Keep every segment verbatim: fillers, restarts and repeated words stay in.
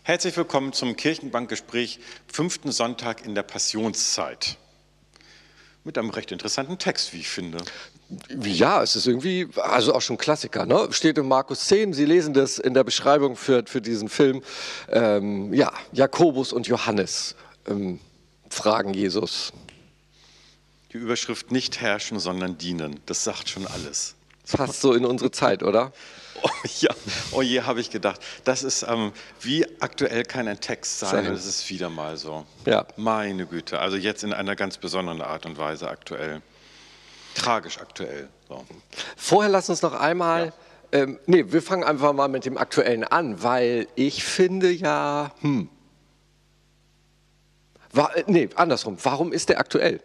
Herzlich willkommen zum Kirchenbankgespräch, fünften Sonntag in der Passionszeit. Mit einem recht interessanten Text, wie ich finde. Ja, es ist irgendwie, also auch schon Klassiker, ne? Steht in Markus zehn, Sie lesen das in der Beschreibung für, für diesen Film. Ähm, ja, Jakobus und Johannes ähm, fragen Jesus. Die Überschrift nicht herrschen, sondern dienen, das sagt schon alles. Passt so in unsere Zeit, oder? Oh ja, oh je, habe ich gedacht. Das ist, ähm, wie aktuell kann ein Text sein, Sein. das ist wieder mal so. Ja. Meine Güte, also jetzt in einer ganz besonderen Art und Weise aktuell. Tragisch aktuell. So. Vorher lass uns noch einmal, Ja. ähm, nee, wir fangen einfach mal mit dem Aktuellen an, weil ich finde ja, hm, war, äh, nee, andersrum, warum ist der aktuell?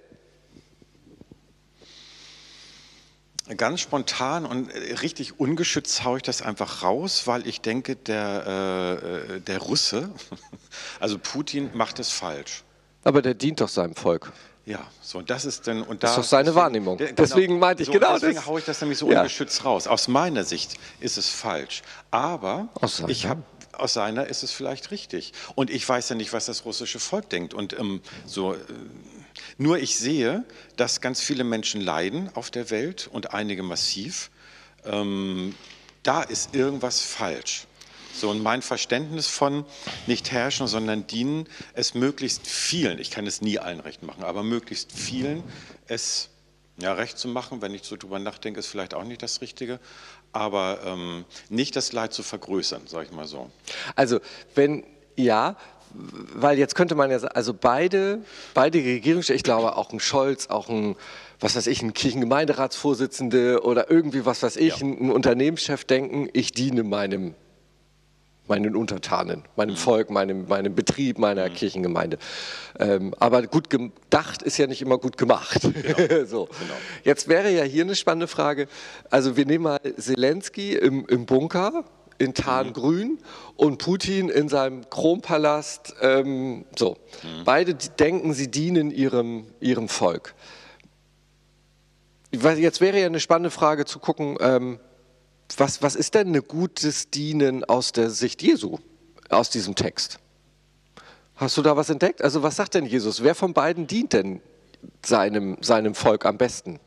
Ganz spontan und richtig ungeschützt haue ich das einfach raus, weil ich denke, der, äh, der Russe, also Putin, macht es falsch. Aber der dient doch seinem Volk. Ja, so, das ist dann, und Das da, ist doch seine deswegen, Wahrnehmung. der, genau, Deswegen meinte ich so, genau deswegen das. haue ich das nämlich so Ja. ungeschützt raus. Aus meiner Sicht ist es falsch, aber Aus seiner? ich habe aus seiner ist es vielleicht richtig. Und ich weiß ja nicht, was das russische Volk denkt. Und ähm, so, äh, nur ich sehe, dass ganz viele Menschen leiden auf der Welt und einige massiv. Ähm, da ist irgendwas falsch. So, und mein Verständnis von nicht herrschen, sondern dienen, es möglichst vielen, ich kann es nie allen recht machen, aber möglichst vielen es ja, recht zu machen, wenn ich so drüber nachdenke, ist vielleicht auch nicht das Richtige, aber ähm, nicht das Leid zu vergrößern, sage ich mal so. Also, wenn, ja, weil jetzt könnte man ja sagen, also beide, beide Regierungschefs, ich glaube auch ein Scholz, auch ein, was weiß ich, ein Kirchengemeinderatsvorsitzende oder irgendwie, was weiß ich, Ja. ein, ein Unternehmenschef denken, ich diene meinem, meinen Untertanen, meinem Mhm. Volk, meinem, meinem Betrieb, meiner Mhm. Kirchengemeinde. Ähm, aber gut gedacht ist ja nicht immer gut gemacht. Genau. so. Genau. Jetzt wäre ja hier eine spannende Frage, also wir nehmen mal Zelensky im, im Bunker, in Tarngrün und Putin in seinem Chrompalast. Ähm, so. Mhm. Beide d- denken, sie dienen ihrem, ihrem Volk. Ich weiß, Jetzt wäre ja eine spannende Frage zu gucken, ähm, was, was ist denn ein gutes Dienen aus der Sicht Jesu, aus diesem Text? Hast du da was entdeckt? Also was sagt denn Jesus? Wer von beiden dient denn seinem, seinem Volk am besten?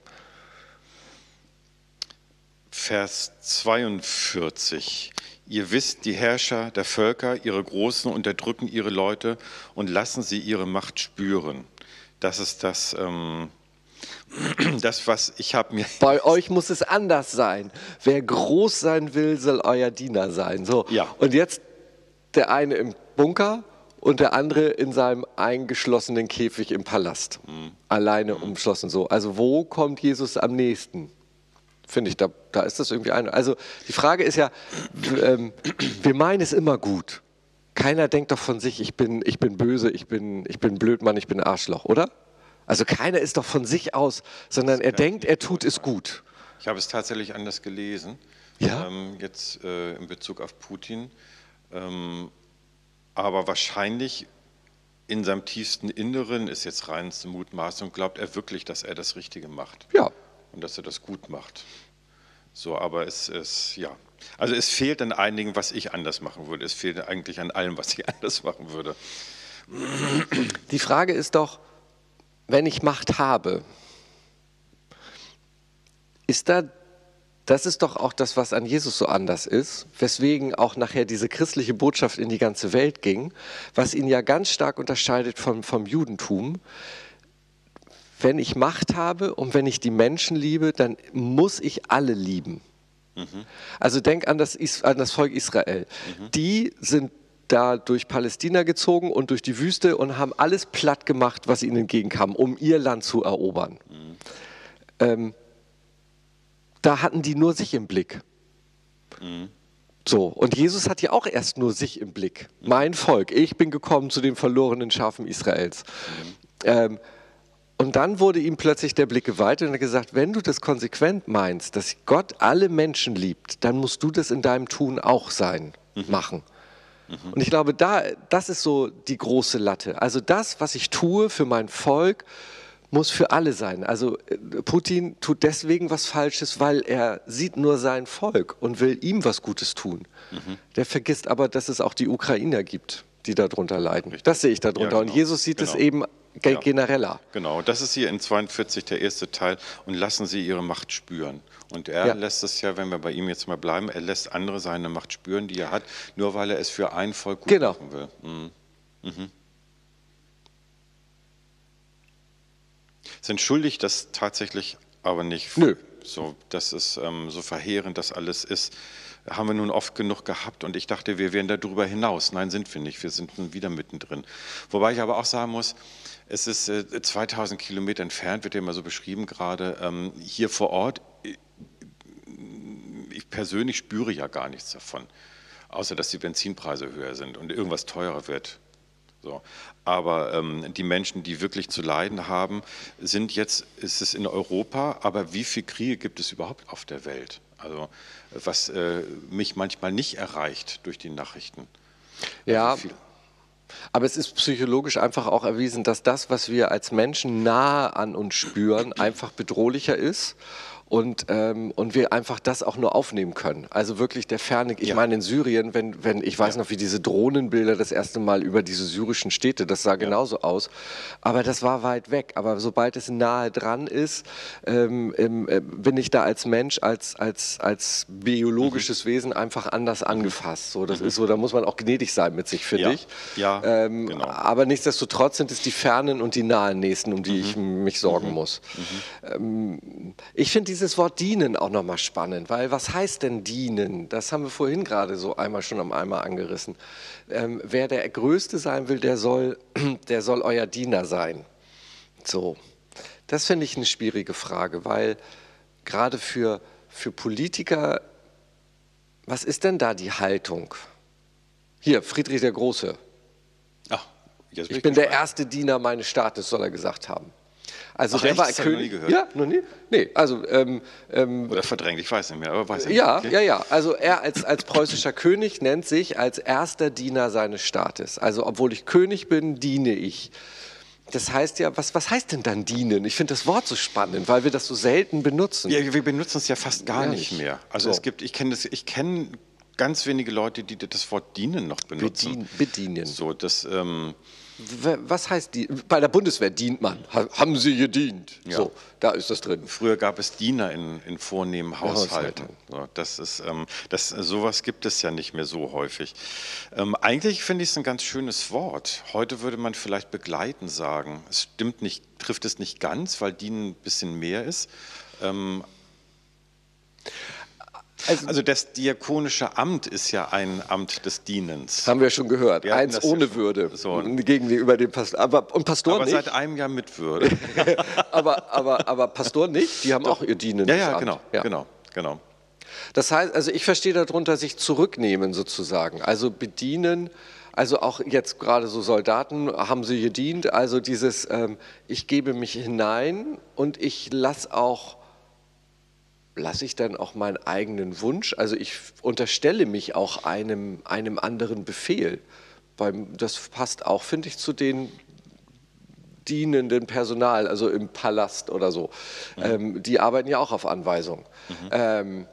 Vers zweiundvierzig. Ihr wisst, die Herrscher der Völker, ihre Großen unterdrücken ihre Leute und lassen sie ihre Macht spüren. Das ist das, ähm, das was ich habe mir... Bei euch muss es anders sein. Wer groß sein will, soll euer Diener sein. So. Ja. Und jetzt der eine im Bunker und der andere in seinem eingeschlossenen Käfig im Palast. Mhm. Alleine umschlossen so. Also wo kommt Jesus am nächsten? Finde ich, da, da ist das irgendwie ein. Also die Frage ist ja, w- ähm, wir meinen es immer gut. Keiner denkt doch von sich, ich bin, ich bin böse, ich bin, ich bin Blödmann, ich bin Arschloch, oder? Also keiner ist doch von sich aus, sondern er denkt, er tut es gut. Ich habe es tatsächlich anders gelesen, Ja? ähm, jetzt äh, in Bezug auf Putin. Ähm, aber wahrscheinlich in seinem tiefsten Inneren, ist jetzt reinste Mutmaßung, glaubt er wirklich, dass er das Richtige macht. Ja. Und dass er das gut macht. So, aber es ist, ja. Also es fehlt an einigen, was ich anders machen würde. Es fehlt eigentlich an allem, was ich anders machen würde. Die Frage ist doch, wenn ich Macht habe, ist da, das ist doch auch das, was an Jesus so anders ist, weswegen auch nachher diese christliche Botschaft in die ganze Welt ging, was ihn ja ganz stark unterscheidet vom, vom Judentum. Wenn ich Macht habe und wenn ich die Menschen liebe, dann muss ich alle lieben. Mhm. Also denk an das, Is- an das Volk Israel. Mhm. Die sind da durch Palästina gezogen und durch die Wüste und haben alles platt gemacht, was ihnen entgegenkam, um ihr Land zu erobern. Mhm. Ähm, da hatten die nur sich im Blick. Mhm. So, und Jesus hat ja auch erst nur sich im Blick. Mein Volk, ich bin gekommen zu den verlorenen Schafen Israels. Mhm. Ähm, und dann wurde ihm plötzlich der Blick geweitet und er hat gesagt, wenn du das konsequent meinst, dass Gott alle Menschen liebt, dann musst du das in deinem Tun auch sein, Mhm. machen. Mhm. Und ich glaube, da, das ist so die große Latte. Also das, was ich tue für mein Volk, muss für alle sein. Also äh, Putin tut deswegen was Falsches, weil er sieht nur sein Volk und will ihm was Gutes tun. Mhm. Der vergisst aber, dass es auch die Ukrainer gibt, die darunter leiden. Richtig. Das sehe ich darunter. Ja, genau. Und Jesus sieht genau. es eben ge- ja. genereller. Genau, das ist hier in zweiundvierzig der erste Teil. Und lassen Sie Ihre Macht spüren. Und er ja. lässt es ja, wenn wir bei ihm jetzt mal bleiben, er lässt andere seine Macht spüren, die er hat, nur weil er es für ein Volk gut genau. machen will. Mhm. Mhm. Es entschuldigt das tatsächlich aber nicht. Nö. So, das ist ähm, so verheerend, das alles ist. Haben wir nun oft genug gehabt und ich dachte, wir wären da drüber hinaus. Nein, sind wir nicht. Wir sind wieder mittendrin. Wobei ich aber auch sagen muss, es ist äh, zweitausend Kilometer entfernt, wird ja immer so beschrieben gerade. Ähm, hier vor Ort, ich persönlich spüre ja gar nichts davon, außer dass die Benzinpreise höher sind und irgendwas teurer wird. So. Aber ähm, die Menschen, die wirklich zu leiden haben, sind jetzt, ist es in Europa, aber wie viele Kriege gibt es überhaupt auf der Welt? Also was äh, mich manchmal nicht erreicht durch die Nachrichten. Ja, also aber es ist psychologisch einfach auch erwiesen, dass das, was wir als Menschen nahe an uns spüren, einfach bedrohlicher ist. Und, ähm, und wir einfach das auch nur aufnehmen können. Also wirklich der Ferne, ich ja. meine in Syrien, wenn, wenn ich weiß ja. noch, wie diese Drohnenbilder das erste Mal über diese syrischen Städte, das sah ja. genauso aus, aber das war weit weg. Aber sobald es nahe dran ist, ähm, äh, bin ich da als Mensch, als, als, als biologisches mhm. Wesen einfach anders angefasst. So, das mhm. ist so, da muss man auch gnädig sein mit sich, finde ja. ich. Ja, ähm, genau. Aber nichtsdestotrotz sind es die fernen und die nahen Nächsten, um die mhm. ich mich sorgen mhm. muss. Mhm. Ähm, ich finde diese Dieses Wort dienen auch nochmal spannend, weil was heißt denn dienen? Das haben wir vorhin gerade so einmal schon am einmal angerissen. Ähm, wer der Größte sein will, der soll, der soll euer Diener sein. So, das finde ich eine schwierige Frage, weil gerade für, für Politiker, was ist denn da die Haltung? Hier, Friedrich der Große. Ach, jetzt bin ich bin der erste Diener meines Staates, soll er gesagt haben. Also Ach, der echt? war Das hab ich König. noch nie gehört. Ja, noch nie? Nee, also ähm, ähm, oder verdrängt, ich weiß nicht mehr, aber weiß nicht. Ja, okay. ja, ja. Also er als, als preußischer König nennt sich als erster Diener seines Staates. Also obwohl ich König bin, diene ich. Das heißt ja, was, was heißt denn dann dienen? Ich finde das Wort so spannend, weil wir das so selten benutzen. Ja, wir benutzen es ja fast gar ja, nicht mehr. Also so. es gibt, ich kenne das, ich kenne ganz wenige Leute, die das Wort dienen noch benutzen. Bedien, bedienen. So, das. Ähm, Was heißt die? Bei der Bundeswehr dient man. Haben Sie gedient? Ja. So, da ist das drin. Früher gab es Diener in, in vornehmen Haushalten. So, das ist, ähm, das, sowas gibt es ja nicht mehr so häufig. Ähm, eigentlich finde ich es ein ganz schönes Wort. Heute würde man vielleicht begleiten sagen. Es stimmt nicht, trifft es nicht ganz, weil dienen ein bisschen mehr ist. Ähm, Also, also das diakonische Amt ist ja ein Amt des Dienens. Haben wir schon gehört. Eins ohne ja Würde so. Gegenüber dem Pastor. Aber, und Pastor aber nicht. seit einem Jahr mit Würde. aber, aber, aber Pastor nicht, die haben Doch. auch ihr Dienen. Ja, ja, genau, ja, genau, genau. Das heißt, also ich verstehe darunter sich zurücknehmen sozusagen. Also bedienen. Also auch jetzt gerade so Soldaten haben sie gedient. Also dieses, ähm, ich gebe mich hinein und ich lasse auch lasse ich dann auch meinen eigenen Wunsch, also ich unterstelle mich auch einem, einem anderen Befehl. Beim, das passt auch, finde ich, zu den dienenden Personal, also im Palast oder so. Mhm. Ähm, die arbeiten ja auch auf Anweisung. Mhm. Ähm,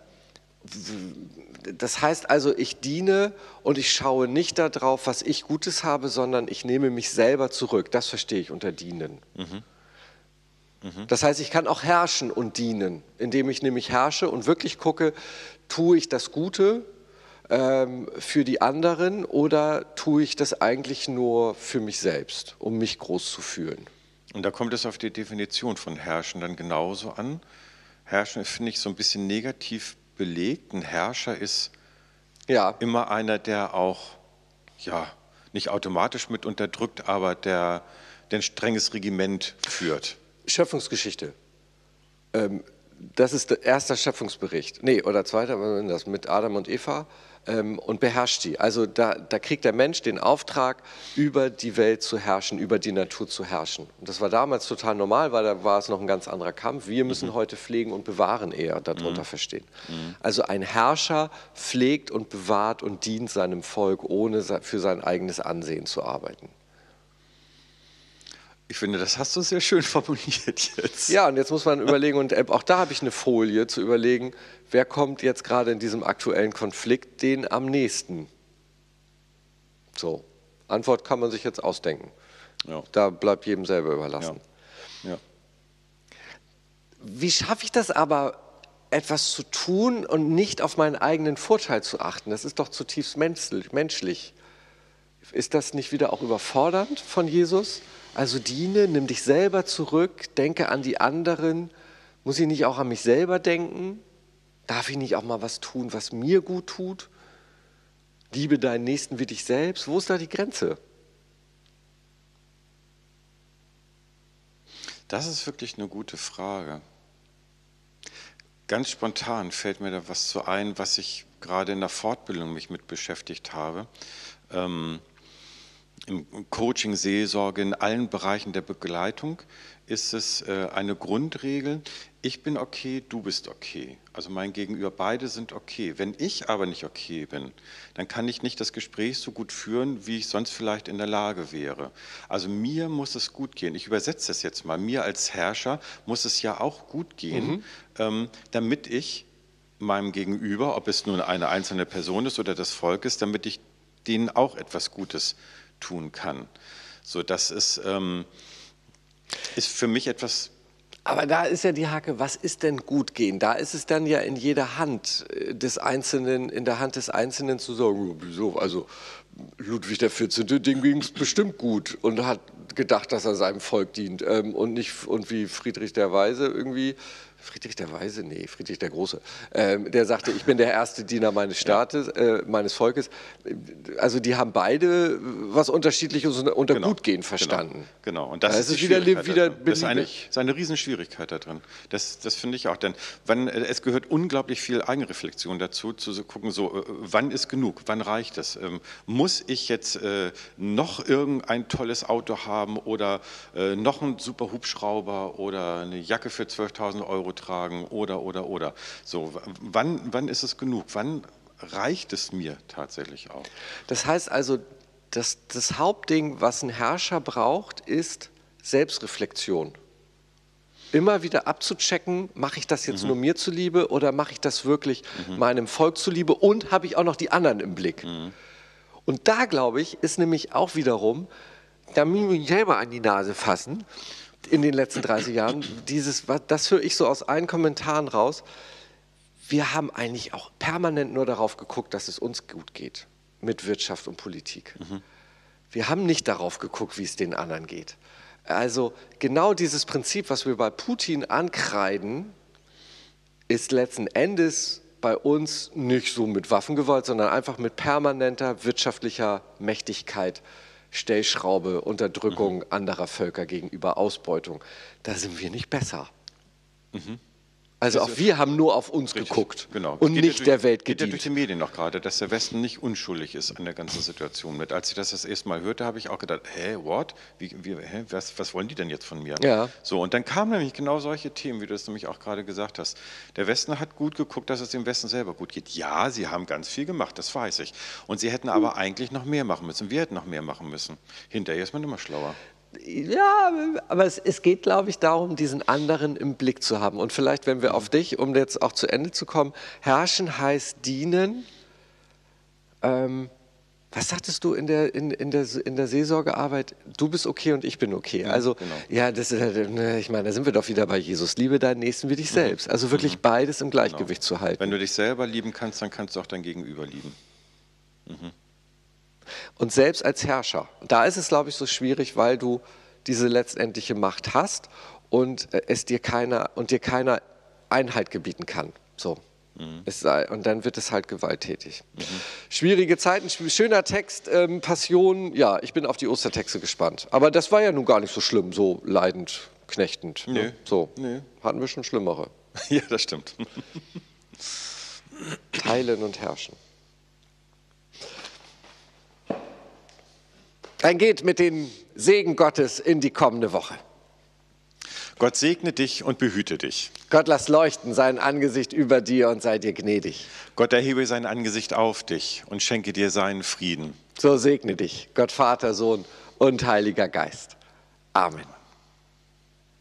das heißt also, ich diene und ich schaue nicht darauf, was ich Gutes habe, sondern ich nehme mich selber zurück. Das verstehe ich unter dienen. Mhm. Das heißt, ich kann auch herrschen und dienen, indem ich nämlich herrsche und wirklich gucke, tue ich das Gute ähm, für die anderen oder tue ich das eigentlich nur für mich selbst, um mich groß zu fühlen. Und da kommt es auf die Definition von Herrschen dann genauso an. Herrschen finde ich so ein bisschen negativ belegt. Ein Herrscher ist ja immer einer, der auch ja, nicht automatisch mit unterdrückt, aber der, der ein strenges Regiment führt. Schöpfungsgeschichte. Ähm, das ist der erste Schöpfungsbericht. Nee, oder zweiter, was ist das? Mit Adam und Eva ähm, und beherrscht die. Also da, da kriegt der Mensch den Auftrag, über die Welt zu herrschen, über die Natur zu herrschen. Und das war damals total normal, weil da war es noch ein ganz anderer Kampf. Wir müssen mhm. heute pflegen und bewahren eher darunter mhm. verstehen. Mhm. Also ein Herrscher pflegt und bewahrt und dient seinem Volk, ohne für sein eigenes Ansehen zu arbeiten. Ich finde, das hast du sehr schön formuliert jetzt. Ja, und jetzt muss man überlegen, und auch da habe ich eine Folie zu überlegen, wer kommt jetzt gerade in diesem aktuellen Konflikt den am nächsten? So, Antwort kann man sich jetzt ausdenken. Ja. Da bleibt jedem selber überlassen. Ja. Ja. Wie schaffe ich das aber, etwas zu tun und nicht auf meinen eigenen Vorteil zu achten? Das ist doch zutiefst menschlich. Ist das nicht wieder auch überfordernd von Jesus? Also diene, nimm dich selber zurück, denke an die anderen. Muss ich nicht auch an mich selber denken? Darf ich nicht auch mal was tun, was mir gut tut? Liebe deinen Nächsten wie dich selbst. Wo ist da die Grenze? Das ist wirklich eine gute Frage. Ganz spontan fällt mir da was zu ein, was ich gerade in der Fortbildung mich mit beschäftigt habe. Ähm, Im Coaching, Seelsorge, in allen Bereichen der Begleitung ist es äh, eine Grundregel, ich bin okay, du bist okay. Also mein Gegenüber, beide sind okay. Wenn ich aber nicht okay bin, dann kann ich nicht das Gespräch so gut führen, wie ich sonst vielleicht in der Lage wäre. Also mir muss es gut gehen. Ich übersetze das jetzt mal. Mir als Herrscher muss es ja auch gut gehen, mhm. ähm, damit ich meinem Gegenüber, ob es nun eine einzelne Person ist oder das Volk ist, damit ich denen auch etwas Gutes tun kann. So, das ist, ähm, ist für mich etwas. Aber da ist ja die Hake, was ist denn gut gehen? Da ist es dann ja in jeder Hand des Einzelnen, in der Hand des Einzelnen zu sagen, wieso? Also Ludwig der vierzehnte, dem ging es bestimmt gut und hat gedacht, dass er seinem Volk dient. Und nicht, und wie Friedrich der Weise irgendwie, Friedrich der Weise? Nee, Friedrich der Große. Ähm, der sagte, ich bin der erste Diener meines Staates, äh, meines Volkes. Also die haben beide was Unterschiedliches unter Genau, Gutgehen verstanden. Genau, genau. Und das da ist, ist die wieder, Schwierigkeit wieder da drin. Das ist eine, beliebig. ist eine Riesenschwierigkeit da drin. Das, das finde ich auch. Denn wann, es gehört unglaublich viel Eigenreflexion dazu, zu so gucken, so, äh, wann ist genug, wann reicht es? Ähm, muss ich jetzt äh, noch irgendein tolles Auto haben oder äh, noch einen super Hubschrauber oder eine Jacke für zwölftausend Euro tragen oder, oder, oder. So, wann, wann ist es genug? Wann reicht es mir tatsächlich auch? Das heißt also, das, das Hauptding, was ein Herrscher braucht, ist Selbstreflexion. Immer wieder abzuchecken, mache ich das jetzt mhm. nur mir zuliebe oder mache ich das wirklich mhm. meinem Volk zuliebe und habe ich auch noch die anderen im Blick? Mhm. Und da, glaube ich, ist nämlich auch wiederum, da muss ich mich selber an die Nase fassen, in den letzten dreißig Jahren, dieses, das höre ich so aus allen Kommentaren raus, wir haben eigentlich auch permanent nur darauf geguckt, dass es uns gut geht mit Wirtschaft und Politik. Mhm. Wir haben nicht darauf geguckt, wie es den anderen geht. Also genau dieses Prinzip, was wir bei Putin ankreiden, ist letzten Endes bei uns nicht so mit Waffengewalt, sondern einfach mit permanenter wirtschaftlicher Mächtigkeit, Stellschraube, Unterdrückung mhm. anderer Völker gegenüber Ausbeutung. Da sind wir nicht besser. Mhm. Also auch wir haben nur auf uns richtig, geguckt genau. und geht nicht ja durch, der Welt gedient. Geht ja durch die Medien noch gerade, dass der Westen nicht unschuldig ist an der ganzen Situation mit. Als ich das das erste Mal hörte, habe ich auch gedacht, hä, what? Wie, wie, hä, was, was wollen die denn jetzt von mir? Ja. So, und dann kamen nämlich genau solche Themen, wie du es nämlich auch gerade gesagt hast. Der Westen hat gut geguckt, dass es dem Westen selber gut geht. Ja, sie haben ganz viel gemacht, das weiß ich. Und sie hätten aber eigentlich noch mehr machen müssen. Wir hätten noch mehr machen müssen. Hinterher ist man immer schlauer. Ja, aber es, es geht, glaube ich, darum, diesen anderen im Blick zu haben. Und vielleicht, wenn wir auf dich, um jetzt auch zu Ende zu kommen, herrschen heißt dienen. Ähm, was sagtest du in der, in, in, der, in der Seelsorgearbeit? Du bist okay und ich bin okay. Ja, also, genau. ja, das ist, ich meine, da sind wir doch wieder bei Jesus. Liebe deinen Nächsten wie dich selbst. Also wirklich mhm. beides im Gleichgewicht genau. zu halten. Wenn du dich selber lieben kannst, dann kannst du auch dein Gegenüber lieben. Mhm. Und selbst als Herrscher, da ist es, glaube ich, so schwierig, weil du diese letztendliche Macht hast und es dir keiner und dir keiner Einhalt gebieten kann. So. Mhm. Es sei, und dann wird es halt gewalttätig. Mhm. Schwierige Zeiten, schöner Text, ähm, Passion, ja, ich bin auf die Ostertexte gespannt. Aber das war ja nun gar nicht so schlimm, so leidend, knechtend. Nee. Ne? So. Nee. Hatten wir schon schlimmere. Ja, das stimmt. Teilen und herrschen. Dann geht mit dem Segen Gottes in die kommende Woche. Gott segne dich und behüte dich. Gott lass leuchten sein Angesicht über dir und sei dir gnädig. Gott erhebe sein Angesicht auf dich und schenke dir seinen Frieden. So segne dich, Gott Vater, Sohn und Heiliger Geist. Amen.